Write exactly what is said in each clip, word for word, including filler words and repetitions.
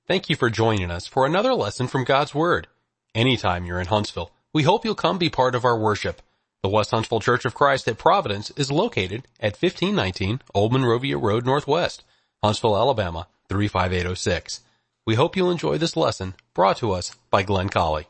Thank you for joining us for another lesson from God's Word. Anytime you're in Huntsville, we hope you'll come be part of our worship. The West Huntsville Church of Christ at Providence is located at fifteen nineteen Old Monrovia Road Northwest, Huntsville, Alabama, three five eight oh six. We hope you'll enjoy this lesson brought to us by Glenn Colley.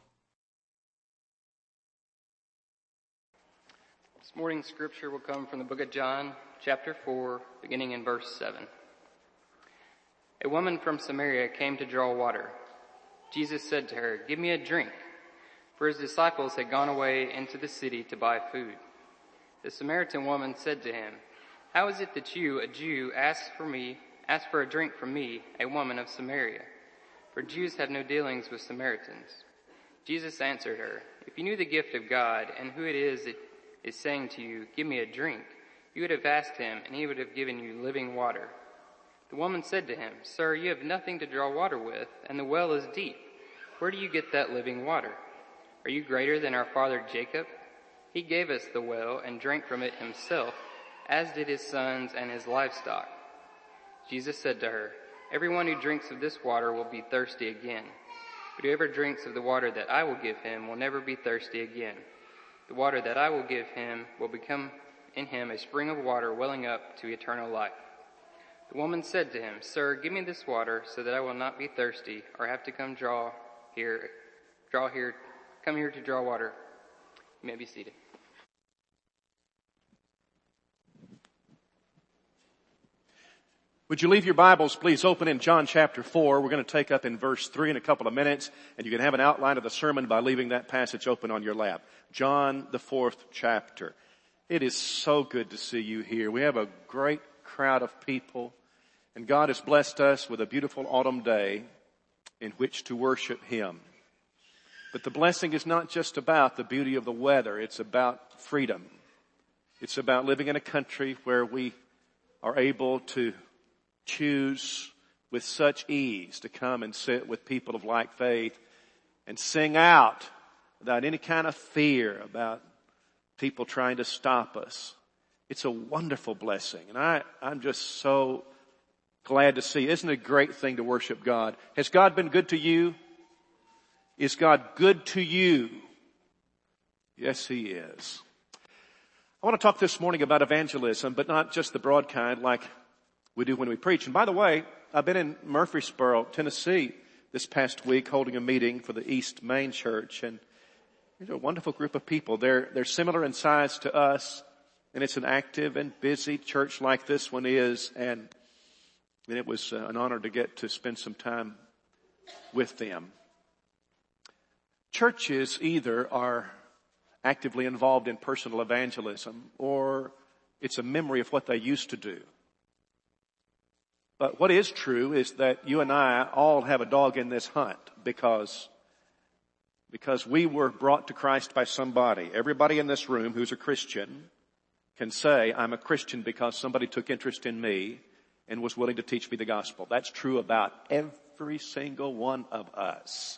This morning's scripture will come from the book of John, chapter four, beginning in verse seven. A woman from Samaria came to draw water. Jesus said to her, "Give me a drink," for his disciples had gone away into the city to buy food. The Samaritan woman said to him, "How is it that you, a Jew, ask for me, ask for a drink from me, a woman of Samaria? For Jews have no dealings with Samaritans." Jesus answered her, "If you knew the gift of God and who it is that is saying to you, 'Give me a drink,' you would have asked him, and he would have given you living water." The woman said to him, "Sir, you have nothing to draw water with, and the well is deep. Where do you get that living water? Are you greater than our father Jacob? He gave us the well and drank from it himself, as did his sons and his livestock." Jesus said to her, "Everyone who drinks of this water will be thirsty again. But whoever drinks of the water that I will give him will never be thirsty again. The water that I will give him will become in him a spring of water welling up to eternal life." The woman said to him, "Sir, give me this water so that I will not be thirsty or have to come draw here, draw here, come here to draw water." You may be seated. Would you leave your Bibles, please, open in John chapter four. We're going to take up in verse three in a couple of minutes, and you can have an outline of the sermon by leaving that passage open on your lap. John, the fourth chapter. It is so good to see you here. We have a great crowd of people, and God has blessed us with a beautiful autumn day in which to worship Him. But the blessing is not just about the beauty of the weather. It's about freedom. It's about living in a country where we are able to choose with such ease to come and sit with people of like faith and sing out without any kind of fear about people trying to stop us. It's a wonderful blessing. And I, I'm just so glad to see. Isn't it a great thing to worship God? Has God been good to you? Is God good to you? Yes, He is. I want to talk this morning about evangelism, but not just the broad kind like we do when we preach. And by the way, I've been in Murfreesboro, Tennessee this past week holding a meeting for the East Main Church. And there's a wonderful group of people. They're, they're similar in size to us. And it's an active and busy church like this one is. And, and it was uh, an honor to get to spend some time with them. Churches either are actively involved in personal evangelism or it's a memory of what they used to do. But what is true is that you and I all have a dog in this hunt because, because we were brought to Christ by somebody. Everybody in this room who's a Christian can say, "I'm a Christian because somebody took interest in me and was willing to teach me the gospel." That's true about every single one of us.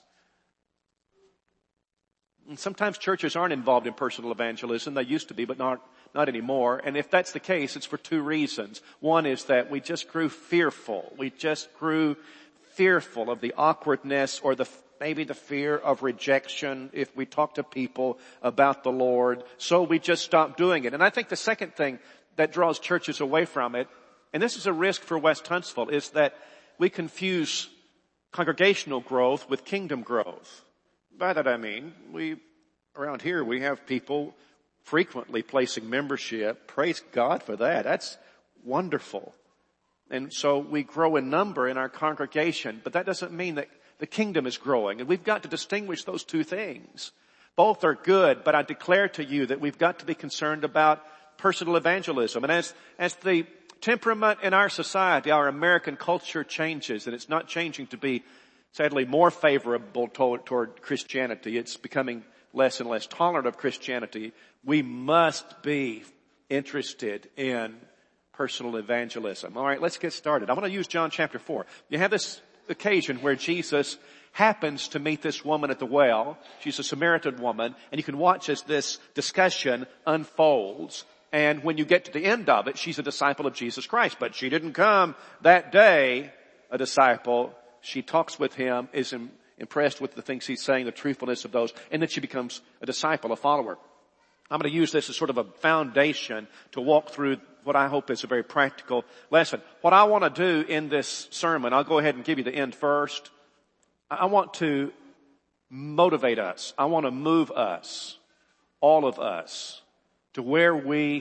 And sometimes churches aren't involved in personal evangelism. They used to be, but not, not anymore. And if that's the case, it's for two reasons. One is that we just grew fearful. We just grew fearful of the awkwardness or the maybe the fear of rejection if we talk to people about the Lord. So we just stopped doing it. And I think the second thing that draws churches away from it, and this is a risk for West Huntsville, is that we confuse congregational growth with kingdom growth. By that I mean, we, around here we have people frequently placing membership. Praise God for that. That's wonderful. And so we grow in number in our congregation, but that doesn't mean that the kingdom is growing. And we've got to distinguish those two things. Both are good, but I declare to you that we've got to be concerned about personal evangelism. And as, as the temperament in our society, our American culture changes, and it's not changing to be sadly more favorable toward, toward Christianity. It's becoming less and less tolerant of Christianity. We must be interested in personal evangelism. All right, let's get started. I want to use John chapter four. You have this occasion where Jesus happens to meet this woman at the well. She's a Samaritan woman, and you can watch as this discussion unfolds. And when you get to the end of it, she's a disciple of Jesus Christ. But she didn't come that day a disciple. she talks with him, is im- impressed with the things he's saying, the truthfulness of those, and then she becomes a disciple, a follower. I'm going to use this as sort of a foundation to walk through what I hope is a very practical lesson. What I want to do in this sermon, I'll go ahead and give you the end first. I want to motivate us. I want to move us, all of us, to where we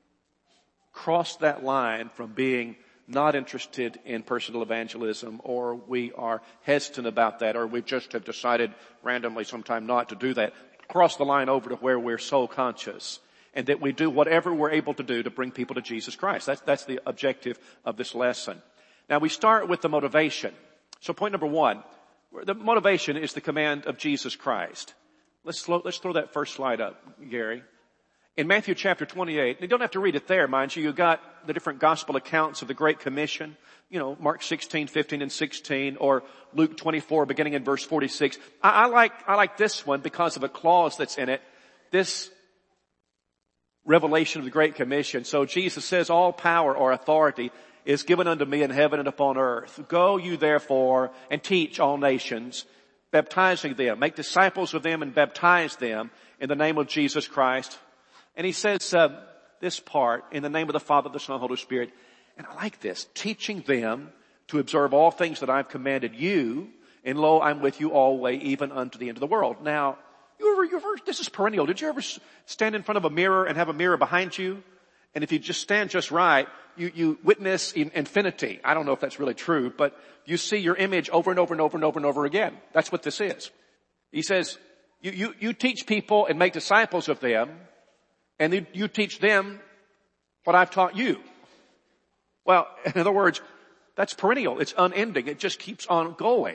cross that line from being not interested in personal evangelism, or we are hesitant about that, or we just have decided randomly sometime not to do that. Cross the line over to where we're soul conscious, and that we do whatever we're able to do to bring people to Jesus Christ. That's, that's the objective of this lesson. Now we start with the motivation. So point number one, the motivation is the command of Jesus Christ. Let's, slow, let's throw that first slide up, Gary. In Matthew chapter twenty-eight, you don't have to read it there, mind you. You've got the different gospel accounts of the Great Commission. You know, Mark sixteen, fifteen, and sixteen, or Luke twenty-four, beginning in verse forty-six. I, I like, I like this one because of a clause that's in it. This revelation of the Great Commission. So Jesus says, all power or authority is given unto me in heaven and upon earth. Go you therefore and teach all nations, baptizing them, make disciples of them and baptize them in the name of Jesus Christ. And he says uh, this part, in the name of the Father, the Son, and the Holy Spirit. And I like this, teaching them to observe all things that I've commanded you, and lo, I'm with you always, even unto the end of the world. Now, you ever, you ever, this is perennial. Did you ever stand in front of a mirror and have a mirror behind you? And if you just stand just right, you, you witness in infinity. I don't know if that's really true, but you see your image over and over and over and over and over again. That's what this is. He says, you, you, you teach people and make disciples of them, and you teach them what I've taught you. Well, in other words, that's perennial. It's unending. It just keeps on going.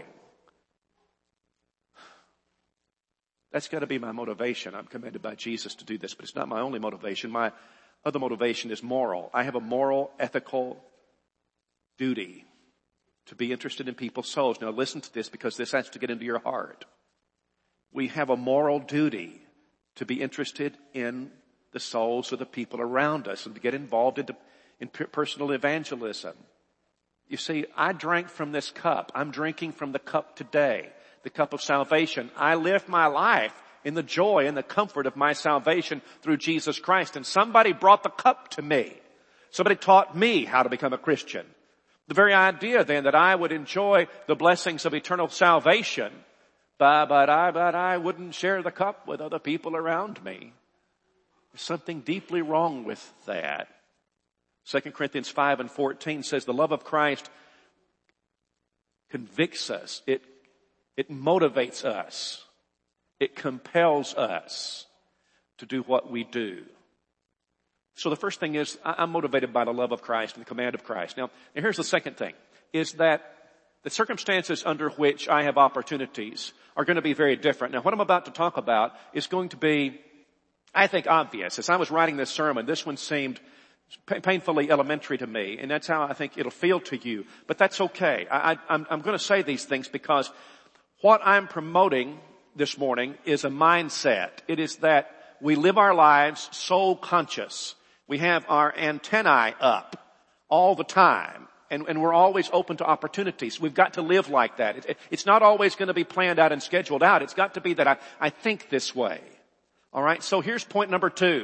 That's got to be my motivation. I'm commanded by Jesus to do this, but it's not my only motivation. My other motivation is moral. I have a moral, ethical duty to be interested in people's souls. Now listen to this, because this has to get into your heart. We have a moral duty to be interested in the souls of the people around us and to get involved in, in personal evangelism. You see, I drank from this cup. I'm drinking from the cup today, the cup of salvation. I live my life in the joy and the comfort of my salvation through Jesus Christ. And somebody brought the cup to me. Somebody taught me how to become a Christian. The very idea then that I would enjoy the blessings of eternal salvation, but, but I, but I wouldn't share the cup with other people around me. There's something deeply wrong with that. Second Corinthians five and fourteen says the love of Christ convicts us. It, it motivates us. It compels us to do what we do. So the first thing is, I'm motivated by the love of Christ and the command of Christ. Now, now here's the second thing, is that the circumstances under which I have opportunities are going to be very different. Now, what I'm about to talk about is going to be, I think, obvious. As I was writing this sermon, this one seemed painfully elementary to me, and that's how I think it'll feel to you. But that's okay. I, I, I'm, I'm going to say these things because what I'm promoting this morning is a mindset. It is that we live our lives soul conscious. We have our antennae up all the time, and, and we're always open to opportunities. We've got to live like that. It, it's not always going to be planned out and scheduled out. It's got to be that I, I think this way. All right, so here's point number two.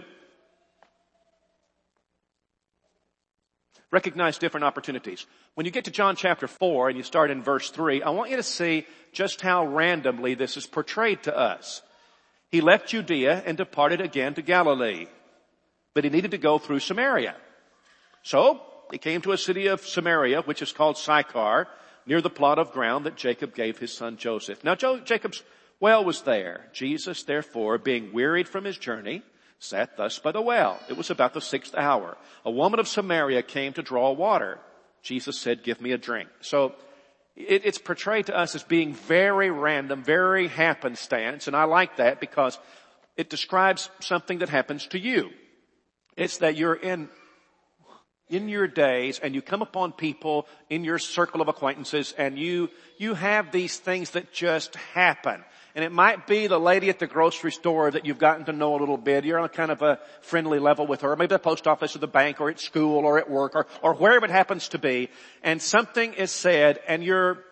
Recognize different opportunities. When you get to John chapter four and you start in verse three, I want you to see just how randomly this is portrayed to us. He left Judea and departed again to Galilee, but he needed to go through Samaria. So he came to a city of Samaria, which is called Sychar, near the plot of ground that Jacob gave his son Joseph. Now jo- Jacob's well was there. Jesus, therefore, being wearied from his journey, sat thus by the well. It was about the sixth hour. A woman of Samaria came to draw water. Jesus said, give me a drink. So it, it's portrayed to us as being very random, very happenstance. And I like that because it describes something that happens to you. It's that you're in, in your days and you come upon people in your circle of acquaintances and you, you have these things that just happen. And it might be the lady at the grocery store that you've gotten to know a little bit. You're on a kind of a friendly level with her. Maybe the post office or the bank or at school or at work or, or wherever it happens to be. And something is said and you're,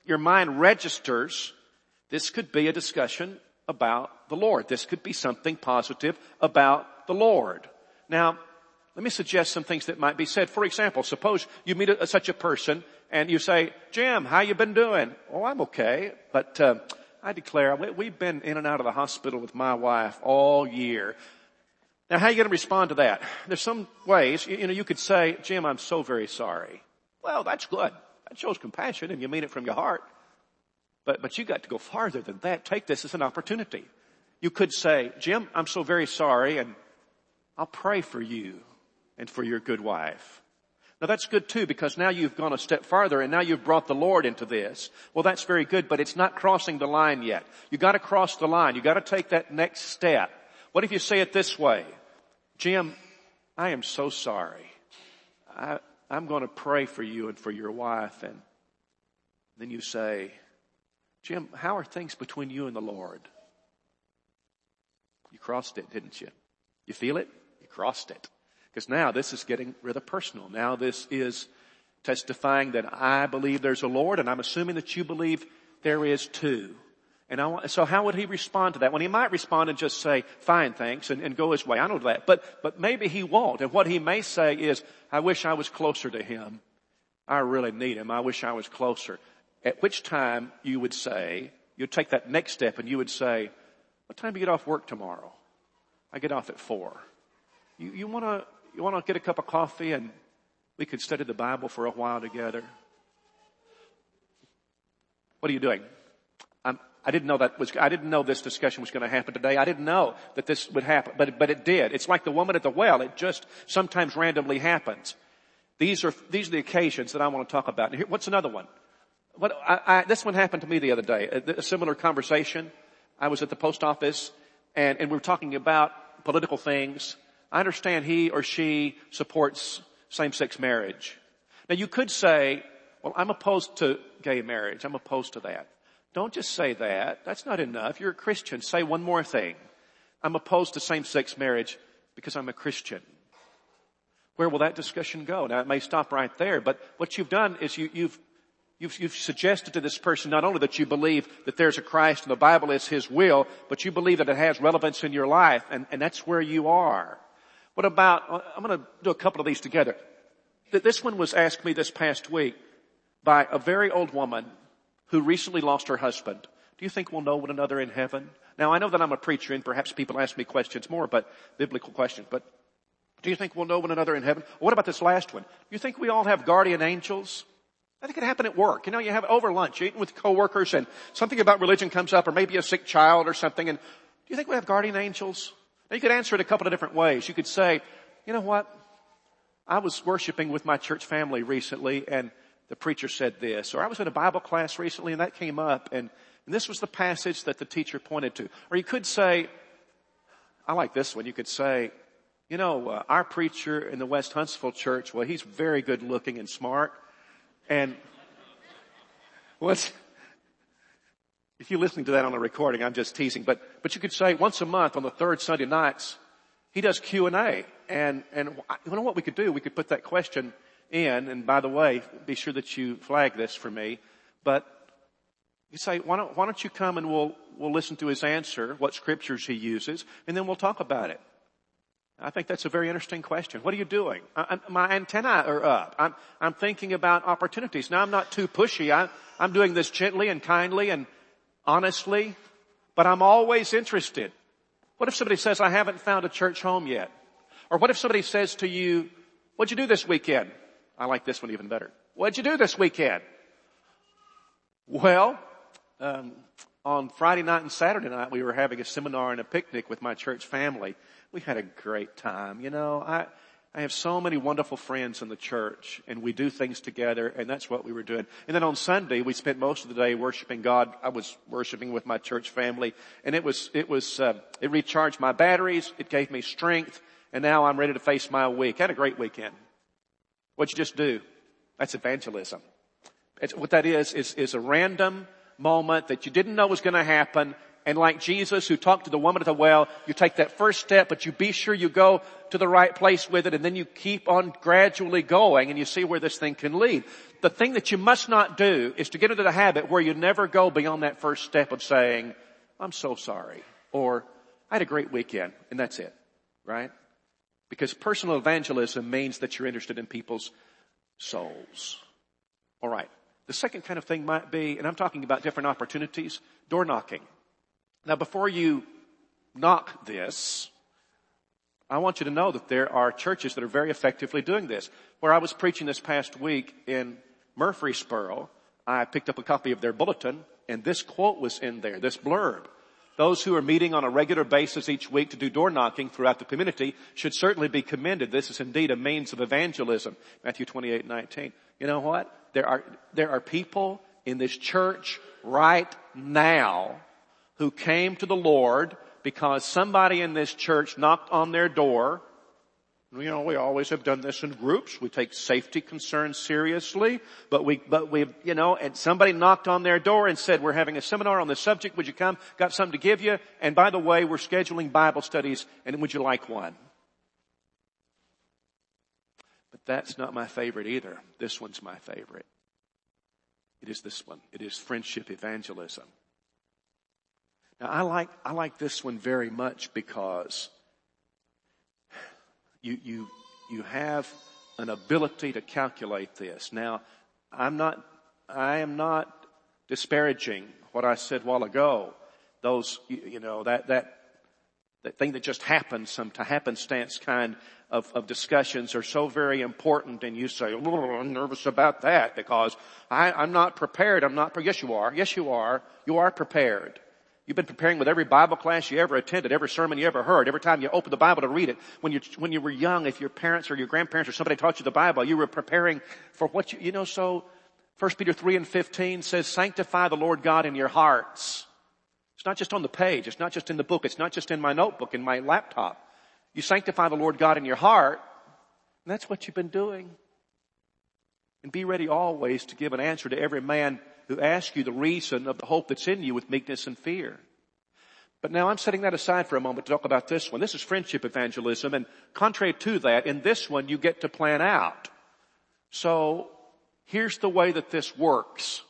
your mind registers, this could be a discussion about the Lord. This could be something positive about the Lord. Now, let me suggest some things that might be said. For example, suppose you meet a, such a person and you say, Jim, how you been doing? Oh, I'm okay. But uh, I declare, we, we've been in and out of the hospital with my wife all year. Now, how are you going to respond to that? There's some ways, you, you know, you could say, Jim, I'm so very sorry. Well, that's good. That shows compassion and you mean it from your heart. But, but you got to go farther than that. Take this as an opportunity. You could say, Jim, I'm so very sorry and I'll pray for you and for your good wife. Now that's good too, because now you've gone a step farther and now you've brought the Lord into this. Well, that's very good, but it's not crossing the line yet. You got to cross the line. You got to take that next step. What if you say it this way? Jim, I am so sorry. I, I'm going to pray for you and for your wife. And then you say, Jim, how are things between you and the Lord? You crossed it, didn't you? You feel it? You crossed it. Because now this is getting rather personal. Now this is testifying that I believe there's a Lord, and I'm assuming that you believe there is too. And I want, so how would he respond to that? When he might respond and just say, fine, thanks, and, and go his way. I know that. But, but maybe he won't. And what he may say is, I wish I was closer to him. I really need him. I wish I was closer. At which time you would say, you'd take that next step and you would say, what time do you get off work tomorrow? I get off at four. You, you want to, you want to get a cup of coffee and we could study the Bible for a while together? What are you doing? I'm, I didn't know that was, I didn't know this discussion was going to happen today. I didn't know that this would happen, but, but it did. It's like the woman at the well. It just sometimes randomly happens. These are, these are the occasions that I want to talk about. And here, what's another one? What, I, I, this one happened to me the other day. A, a similar conversation. I was at the post office and, and we were talking about political things. I understand he or she supports same-sex marriage. Now you could say, well, I'm opposed to gay marriage. I'm opposed to that. Don't just say that. That's not enough. You're a Christian. Say one more thing. I'm opposed to same-sex marriage because I'm a Christian. Where will that discussion go? Now it may stop right there, but what you've done is you, you've You've, you've suggested to this person not only that you believe that there's a Christ and the Bible is His will, but you believe that it has relevance in your life, and, and that's where you are. What about, I'm going to do a couple of these together. This one was asked me this past week by a very old woman who recently lost her husband. Do you think we'll know one another in heaven? Now I know that I'm a preacher and perhaps people ask me questions more, but biblical questions, but do you think we'll know one another in heaven? What about this last one? Do you think we all have guardian angels? I think it happened at work. You know, you have it over lunch, you're eating with coworkers and something about religion comes up or maybe a sick child or something. And do you think we have guardian angels? Now you could answer it a couple of different ways. You could say, you know what? I was worshiping with my church family recently and the preacher said this. Or I was in a Bible class recently and that came up and, and this was the passage that the teacher pointed to. Or you could say, I like this one. You could say, you know, uh, our preacher in the West Huntsville church, well, he's very good looking and smart. And what's, if you're listening to that on a recording, I'm just teasing, but, but you could say once a month on the third Sunday nights, he does Q and A. And, and you know what we could do? We could put that question in, and by the way, be sure that you flag this for me, but you say, why don't, why don't you come and we'll, we'll listen to his answer, what scriptures he uses, and then we'll talk about it. I think that's a very interesting question. What are you doing? I, my antennae are up. I'm, I'm thinking about opportunities. Now I'm not too pushy. I, I'm doing this gently and kindly and honestly, but I'm always interested. What if somebody says, I haven't found a church home yet? Or what if somebody says to you, what'd you do this weekend? I like this one even better. What'd you do this weekend? Well, um, on Friday night and Saturday night, we were having a seminar and a picnic with my church family. We had a great time. You know, I, I have so many wonderful friends in the church and we do things together and that's what we were doing. And then on Sunday, we spent most of the day worshiping God. I was worshiping with my church family and it was, it was, uh, it recharged my batteries. It gave me strength and now I'm ready to face my week. I had a great weekend. What'd you just do? That's evangelism. It's, what that is, is, is a random moment that you didn't know was going to happen And like Jesus who talked to the woman at the well, you take that first step, but you be sure you go to the right place with it, and then you keep on gradually going and you see where this thing can lead. The thing that you must not do is to get into the habit where you never go beyond that first step of saying, I'm so sorry, or I had a great weekend, and that's it, right? Because personal evangelism means that you're interested in people's souls. All right. The second kind of thing might be, and I'm talking about different opportunities, door knocking. Now, before you knock this, I want you to know that there are churches that are very effectively doing this. Where I was preaching this past week in Murfreesboro, I picked up a copy of their bulletin, and this quote was in there, this blurb. Those who are meeting on a regular basis each week to do door knocking throughout the community should certainly be commended. This is indeed a means of evangelism. Matthew twenty-eight nineteen. You know what? There are, there are people in this church right now who came to the Lord because somebody in this church knocked on their door. You know, we always have done this in groups. We take safety concerns seriously, but we, but we, you know, and somebody knocked on their door and said, we're having a seminar on this subject. Would you come? Got something to give you. And by the way, we're scheduling Bible studies, and would you like one? But that's not my favorite either. This one's my favorite. It is this one. It is friendship evangelism. Now I like, I like this one very much because You, you, you have an ability to calculate this. Now, I'm not, I am not disparaging what I said a while ago. Those, you, you know, that, that, that thing that just happens, some happenstance kind of, of discussions are so very important, and you say, oh, I'm nervous about that because I, I'm not prepared. I'm not, pre-. Yes, you are. Yes, you are. You are prepared. You've been preparing with every Bible class you ever attended, every sermon you ever heard, every time you opened the Bible to read it. When you, when you were young, if your parents or your grandparents or somebody taught you the Bible, you were preparing for what you, you know, so First Peter three and fifteen says, sanctify the Lord God in your hearts. It's not just on the page. It's not just in the book. It's not just in my notebook, in my laptop. You sanctify the Lord God in your heart, and that's what you've been doing. And be ready always to give an answer to every man who asks you the reason of the hope that's in you with meekness and fear. But now I'm setting that aside for a moment to talk about this one. This is friendship evangelism, and contrary to that, in this one you get to plan out. So here's the way that this works.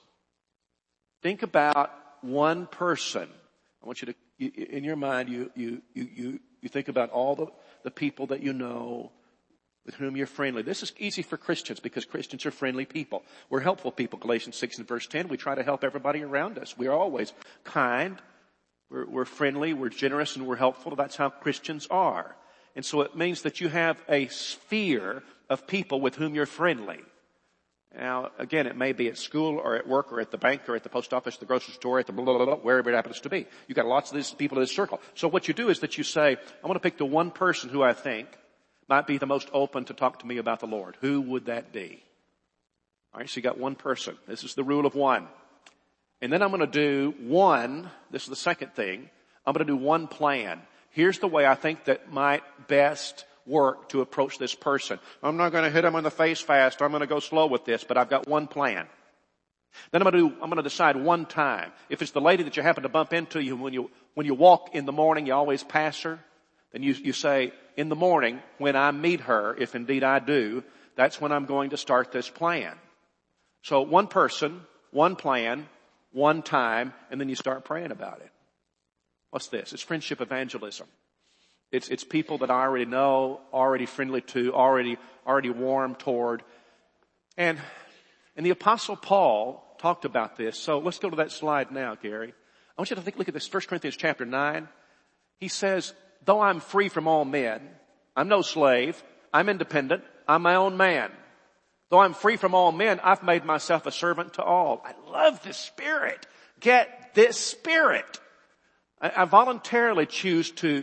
Think about one person. I want you to, you, in your mind, you, you, you, you, you think about all the, the people that you know, with whom you're friendly. This is easy for Christians because Christians are friendly people. We're helpful people. Galatians six and verse ten, we try to help everybody around us. We're always kind. We're, we're friendly. We're generous and we're helpful. That's how Christians are. And so it means that you have a sphere of people with whom you're friendly. Now, again, it may be at school or at work or at the bank or at the post office, the grocery store, at the blah, blah, blah, blah, wherever it happens to be. You've got lots of these people in this circle. So what you do is that you say, I want to pick the one person who I think might be the most open to talk to me about the Lord. Who would that be? All right, so you got one person. This is the rule of one. And then I'm going to do one, this is the second thing, I'm going to do one plan. Here's the way I think that might best work to approach this person. I'm not going to hit him in the face fast. I'm going to go slow with this, but I've got one plan. Then I'm going to do, I'm going to decide one time. If it's the lady that you happen to bump into you when you, when you walk in the morning, you always pass her. Then you, you say, in the morning, when I meet her, if indeed I do, that's when I'm going to start this plan. So one person, one plan, one time, and then you start praying about it. What's this? It's friendship evangelism. It's, it's people that I already know, already friendly to, already, already warm toward. And, and the Apostle Paul talked about this. So let's go to that slide now, Gary. I want you to think, look at this, First Corinthians chapter nine. He says, though I'm free from all men, I'm no slave, I'm independent, I'm my own man. Though I'm free from all men, I've made myself a servant to all. I love this spirit. Get this spirit. I, I voluntarily choose to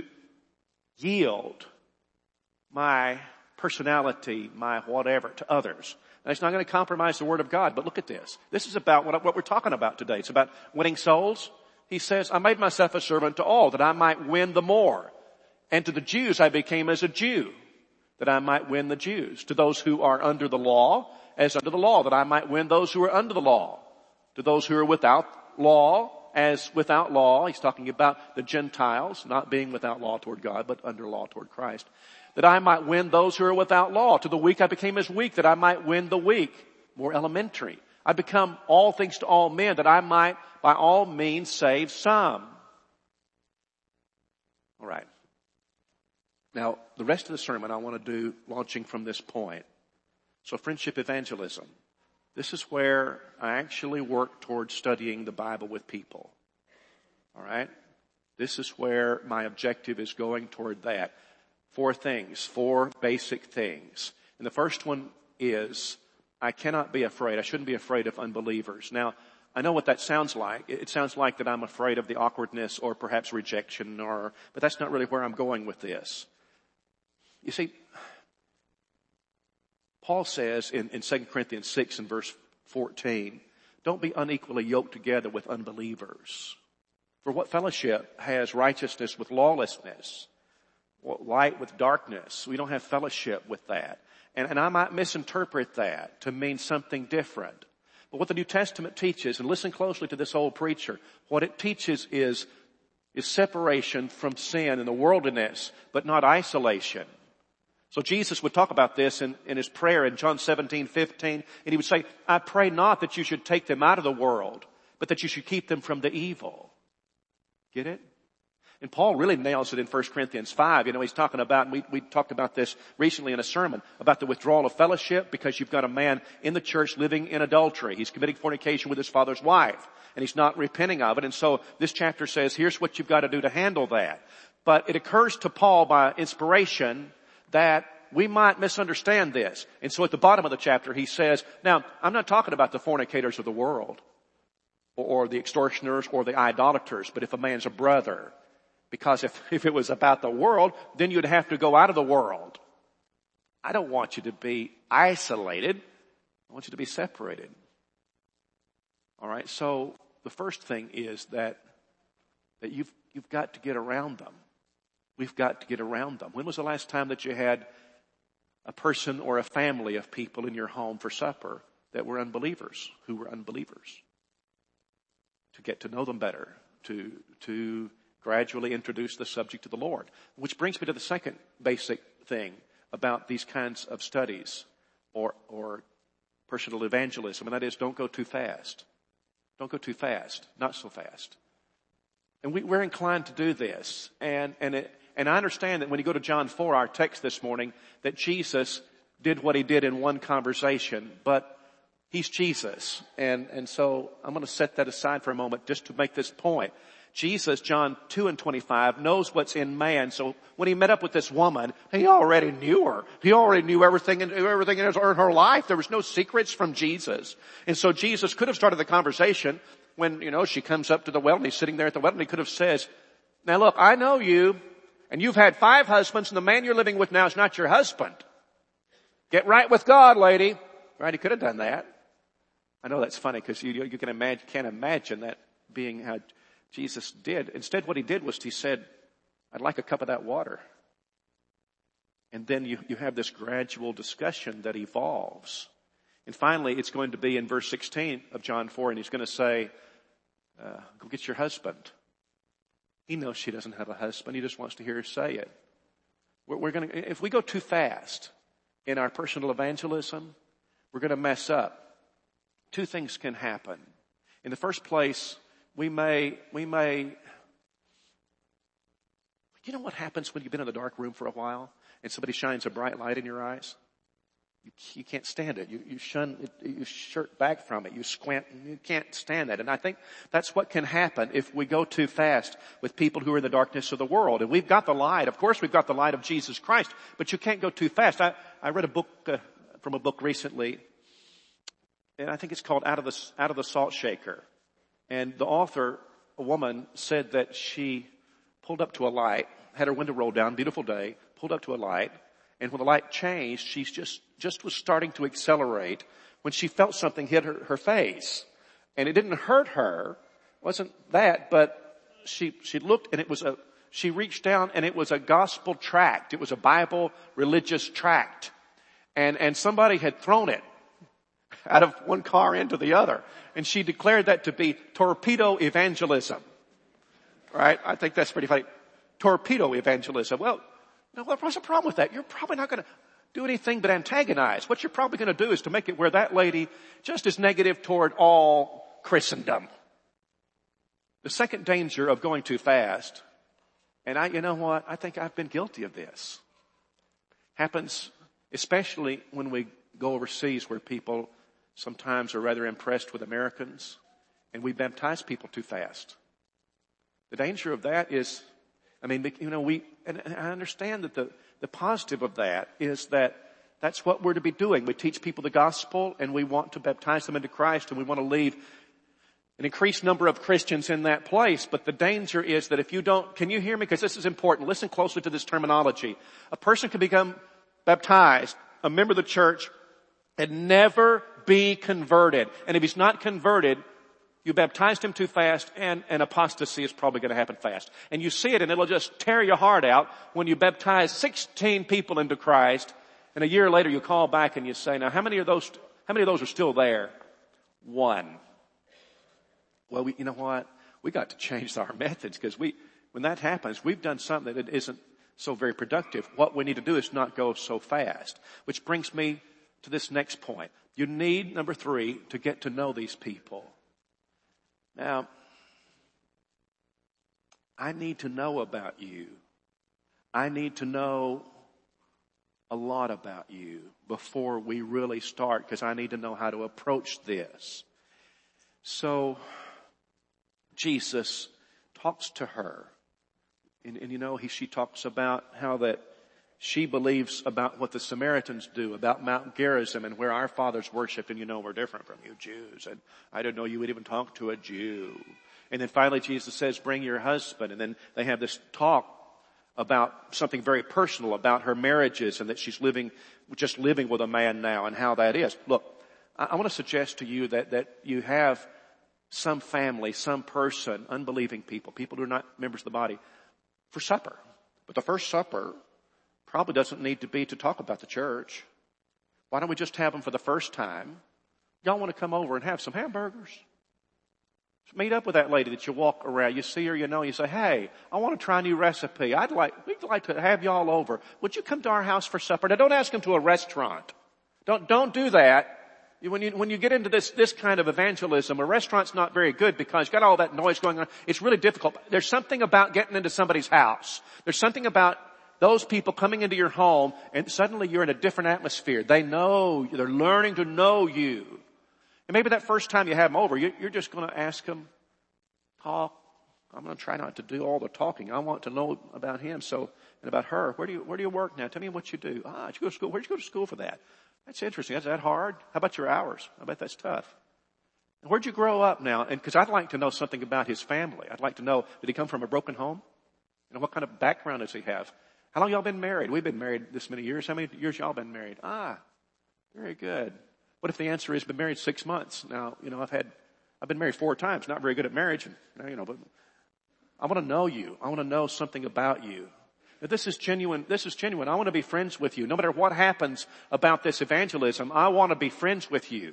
yield my personality, my whatever, to others. And it's not going to compromise the Word of God, but look at this. This is about what, what we're talking about today. It's about winning souls. He says, I made myself a servant to all, that I might win the more. And to the Jews I became as a Jew, that I might win the Jews. To those who are under the law, as under the law, that I might win those who are under the law. To those who are without law, as without law. He's talking about the Gentiles not being without law toward God, but under law toward Christ. That I might win those who are without law. To the weak I became as weak, that I might win the weak. More elementary. I become all things to all men, that I might by all means save some. All right. Now, the rest of the sermon I want to do launching from this point. So friendship evangelism. This is where I actually work towards studying the Bible with people. All right? This is where my objective is going toward that. Four things, four basic things. And the first one is, I cannot be afraid. I shouldn't be afraid of unbelievers. Now, I know what that sounds like. It sounds like that I'm afraid of the awkwardness or perhaps rejection, or, but that's not really where I'm going with this. You see, Paul says in, in Second Corinthians six and verse fourteen, don't be unequally yoked together with unbelievers. For what fellowship has righteousness with lawlessness? Light with darkness? We don't have fellowship with that. And, and I might misinterpret that to mean something different. But what the New Testament teaches, and listen closely to this old preacher, what it teaches is, is separation from sin and the worldliness, but not isolation. So Jesus would talk about this in, in his prayer in John seventeen fifteen, and he would say, I pray not that you should take them out of the world, but that you should keep them from the evil. Get it? And Paul really nails it in First Corinthians five. You know, he's talking about, and we, we talked about this recently in a sermon, about the withdrawal of fellowship because you've got a man in the church living in adultery. He's committing fornication with his father's wife, and he's not repenting of it. And so this chapter says, here's what you've got to do to handle that. But it occurs to Paul by inspiration that we might misunderstand this. And so at the bottom of the chapter, he says, now, I'm not talking about the fornicators of the world, or, or the extortioners, or the idolaters, but if a man's a brother. Because if, if it was about the world, then you'd have to go out of the world. I don't want you to be isolated. I want you to be separated. All right, so the first thing is that, that you've, you've got to get around them. We've got to get around them. When was the last time that you had a person or a family of people in your home for supper that were unbelievers, who were unbelievers? To get to know them better, to, to gradually introduce the subject to the Lord. Which brings me to the second basic thing about these kinds of studies or, or personal evangelism, and that is don't go too fast. Don't go too fast. Not so fast. And we, we're inclined to do this. And, and, it, and I understand that when you go to John four, our text this morning, that Jesus did what he did in one conversation, but he's Jesus. And, and so I'm going to set that aside for a moment just to make this point. Jesus, John two and twenty-five, knows what's in man. So when he met up with this woman, he already knew her. He already knew everything in, everything in her life. There was no secrets from Jesus. And so Jesus could have started the conversation when, you know, she comes up to the well and he's sitting there at the well and he could have said, now look, I know you and you've had five husbands and the man you're living with now is not your husband. Get right with God, lady. Right? He could have done that. I know that's funny because you, you can imagine, can't imagine that being how Jesus did. Instead, what he did was he said, I'd like a cup of that water. And then you, you have this gradual discussion that evolves. And finally, it's going to be in verse sixteen of John four, and he's going to say, uh, go get your husband. He knows she doesn't have a husband. He just wants to hear her say it. We're, we're going to, if we go too fast in our personal evangelism, we're going to mess up. Two things can happen. In the first place, we may, we may, you know what happens when you've been in the dark room for a while and somebody shines a bright light in your eyes? You, you can't stand it. You, you shun it. You shirk back from it. You squint. You can't stand that. And I think that's what can happen if we go too fast with people who are in the darkness of the world. And we've got the light. Of course, we've got the light of Jesus Christ, but you can't go too fast. I, I read a book uh, from a book recently, and I think it's called Out of the, Out of the Salt Shaker. And the author, a woman, said that she pulled up to a light, had her window rolled down, beautiful day, pulled up to a light, and when the light changed, she just, just was starting to accelerate when she felt something hit her, her face. And it didn't hurt her. It wasn't that, but she, she looked and it was a, she reached down and it was a gospel tract. It was a Bible religious tract. And, and somebody had thrown it. out of one car into the other. And she declared that to be torpedo evangelism. Right? I think that's pretty funny. Torpedo evangelism. Well, now what's the problem with that? You're probably not going to do anything but antagonize. What you're probably going to do is to make it where that lady just is negative toward all Christendom. The second danger of going too fast, and I, you know what? I think I've been guilty of this. Happens especially when we go overseas where people sometimes are rather impressed with Americans and we baptize people too fast. The danger of that is, I mean, you know, we, and I understand that the, the positive of that is that that's what we're to be doing. We teach people the gospel and we want to baptize them into Christ and we want to leave an increased number of Christians in that place. But the danger is that if you don't, can you hear me? Because this is important. Listen closely to this terminology. A person can become baptized, a member of the church, and never be converted. And if he's not converted, you baptized him too fast, and an apostasy is probably going to happen fast. And you see it, and it'll just tear your heart out when you baptize sixteen people into Christ, and a year later you call back and you say, now how many of those, how many of those are still there? One. Well, we, you know what? We got to change our methods, because we, when that happens, we've done something that isn't so very productive. What we need to do is not go so fast. Which brings me to this next point. You need, number three, to get to know these people. Now, I need to know about you. I need to know a lot about you before we really start, because I need to know how to approach this. So, Jesus talks to her. And, and you know, he, she talks about how that she believes about what the Samaritans do, about Mount Gerizim and where our fathers worship, and you know we're different from you Jews. And I didn't know you would even talk to a Jew. And then finally Jesus says, bring your husband. And then they have this talk about something very personal, about her marriages and that she's living, just living with a man now and how that is. Look, I, I want to suggest to you that, that you have some family, some person, unbelieving people, people who are not members of the body, for supper. But the first supper probably doesn't need to be to talk about the church. Why don't we just have them for the first time? Y'all want to come over and have some hamburgers? Meet up with that lady that you walk around. You see her, you know, you say, hey, I want to try a new recipe. I'd like, we'd like to have y'all over. Would you come to our house for supper? Now don't ask them to a restaurant. Don't, don't do that. When you, when you get into this, this kind of evangelism, a restaurant's not very good because you've got all that noise going on. It's really difficult. There's something about getting into somebody's house. There's something about those people coming into your home and suddenly you're in a different atmosphere. They know, they're learning to know you. And maybe that first time you have them over, you're just going to ask them, talk. I'm going to try not to do all the talking. I want to know about him, so, and about her. Where do you, where do you work now? Tell me what you do. Ah, did you go to school? Where'd you go to school for that? That's interesting. Is that hard? How about your hours? I bet that's tough. And where'd you grow up now? And because I'd like to know something about his family. I'd like to know, did he come from a broken home? You know, what kind of background does he have? How long y'all been married? We've been married this many years. How many years y'all been married? Ah, very good. What if the answer is been married six months? Now, you know, I've had, I've been married four times, not very good at marriage. And, you know, but I want to know you. I want to know something about you. Now, this is genuine. This is genuine. I want to be friends with you. No matter what happens about this evangelism, I want to be friends with you.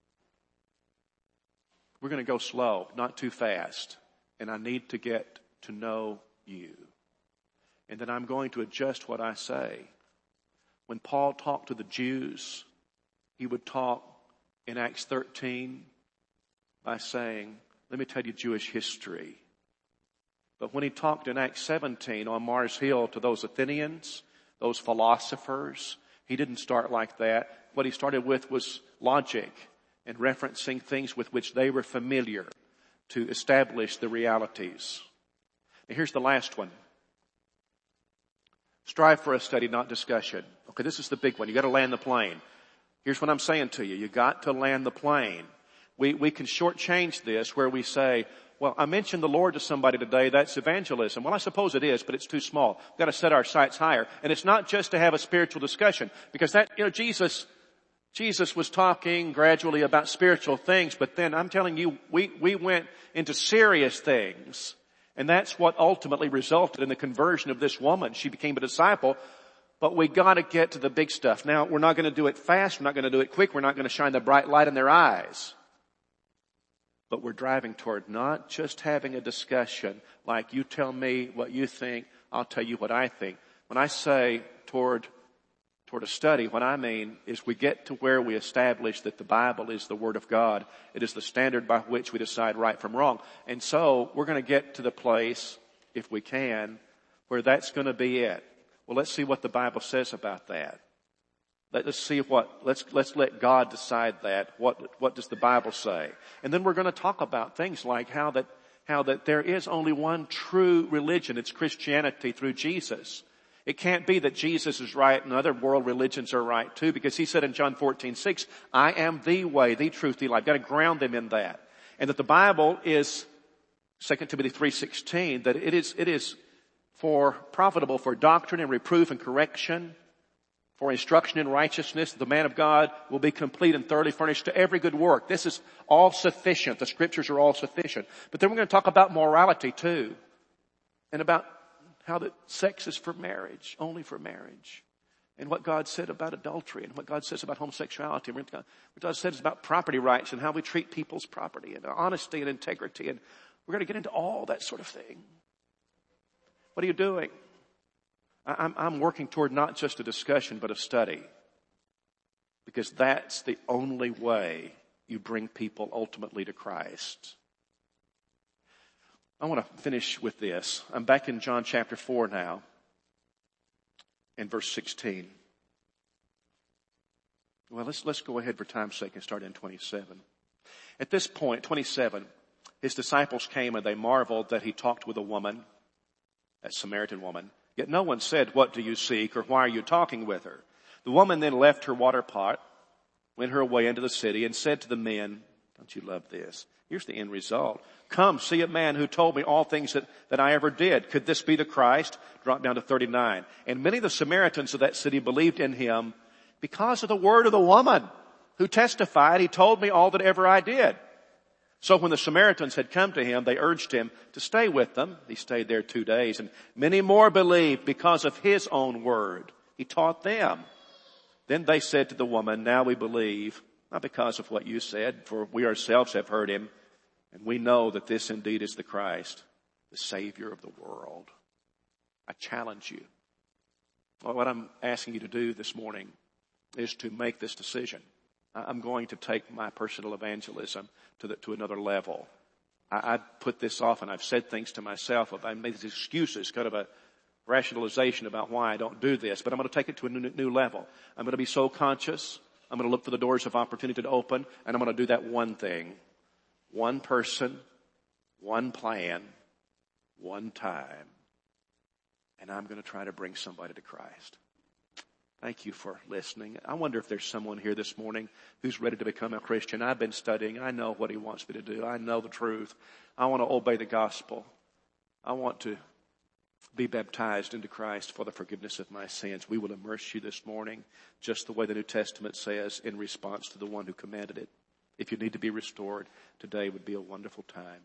We're going to go slow, not too fast. And I need to get to know you. And then I'm going to adjust what I say. When Paul talked to the Jews, he would talk in Acts thirteen by saying, let me tell you Jewish history. But when he talked in Acts seventeen on Mars Hill to those Athenians, those philosophers, he didn't start like that. What he started with was logic and referencing things with which they were familiar to establish the realities. And here's the last one. Strive for a study, not discussion. Okay, this is the big one. You got to land the plane. Here's what I'm saying to you. You got to land the plane. We, we can shortchange this where we say, well, I mentioned the Lord to somebody today. That's evangelism. Well, I suppose it is, but it's too small. We've got to set our sights higher. And it's not just to have a spiritual discussion, because that, you know, Jesus, Jesus was talking gradually about spiritual things, but then I'm telling you, we, we went into serious things. And that's what ultimately resulted in the conversion of this woman. She became a disciple But we got to get to the big stuff. Now, we're not going to do it fast. We're not going to do it quick. We're not going to shine the bright light in their eyes. But we're driving toward not just having a discussion like you tell me what you think, I'll tell you what I think. When I say toward, toward a study, what I mean is we get to where we establish that the Bible is the Word of God. It is the standard by which we decide right from wrong. And so we're going to get to the place, if we can, where that's going to be it. Well, let's see what the Bible says about that. Let's see what, let's, let's let God decide that. What, what does the Bible say? And then we're going to talk about things like how that, how that there is only one true religion. It's Christianity through Jesus. It can't be that Jesus is right and other world religions are right too, because he said in John fourteen six, I am the way, the truth, the life. You've got to ground them in that. And that the Bible is, Second Timothy three sixteen, that it is, it is for profitable for doctrine and reproof and correction, for instruction in righteousness. The man of God will be complete and thoroughly furnished to every good work. This is all sufficient. The scriptures are all sufficient. But then we're going to talk about morality too, and about how that sex is for marriage, only for marriage, and what God said about adultery, and what God says about homosexuality, and what God says about property rights, and how we treat people's property, and honesty and integrity. And we're going to get into all that sort of thing. What are you doing? I'm, I'm working toward not just a discussion, but a study. Because that's the only way you bring people ultimately to Christ. I want to finish with this. I'm back in John chapter four now, in verse sixteen. Well, let's, let's go ahead for time's sake and start in twenty-seven. At this point, twenty-seven, his disciples came and they marveled that he talked with a woman, a Samaritan woman. Yet no one said, what do you seek, or why are you talking with her? The woman then left her water pot, went her way into the city, and said to the men, don't you love this? Here's the end result. Come, see a man who told me all things that, that I ever did. Could this be the Christ? Drop down to thirty-nine. And many of the Samaritans of that city believed in him because of the word of the woman who testified, he told me all that ever I did. So when the Samaritans had come to him, they urged him to stay with them. He stayed there two days, and many more believed because of his own word. He taught them. Then they said to the woman, now we believe, not because of what you said, for we ourselves have heard him, and we know that this indeed is the Christ, the Savior of the world. I challenge you. Well, what I'm asking you to do this morning is to make this decision. I'm going to take my personal evangelism to the, to another level. I, I put this off, and I've said things to myself. I've made these excuses, kind of a rationalization about why I don't do this. But I'm going to take it to a new, new level. I'm going to be so conscious. I'm going to look for the doors of opportunity to open, and I'm going to do that one thing. One person, one plan, one time. And I'm going to try to bring somebody to Christ. Thank you for listening. I wonder if there's someone here this morning who's ready to become a Christian. I've been studying. I know what he wants me to do. I know the truth. I want to obey the gospel. I want to be baptized into Christ for the forgiveness of my sins. We will immerse you this morning just the way the New Testament says in response to the one who commanded it. If you need to be restored, today would be a wonderful time.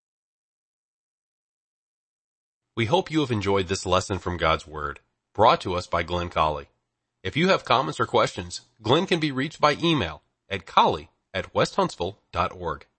We hope you have enjoyed this lesson from God's Word, brought to us by Glenn Colley. If you have comments or questions, Glenn can be reached by email at colley at west huntsville dot org.